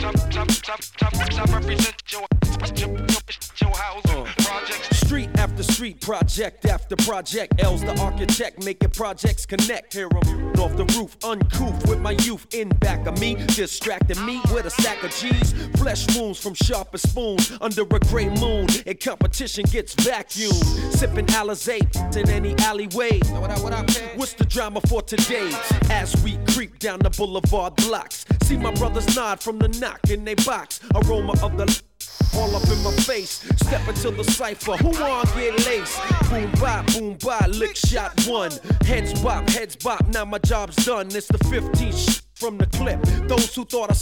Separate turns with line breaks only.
Street after street, project after project. L's the architect, making projects connect. Hear 'em off the roof, uncouth with my youth in back of me, distracting me with a stack of G's. Flesh wounds from sharper spoons under a gray moon. And competition gets vacuumed. Sipping Alizé in any alleyway. What's the drama for today? As we creep down the boulevard blocks, see my brothers nod from the knock in they box. Aroma of the all up in my face. Step into the cypher. Who wanna get laced? Boom bye, lick shot one. Heads bop, now my job's done. It's the 15th from the clip. Those who thought I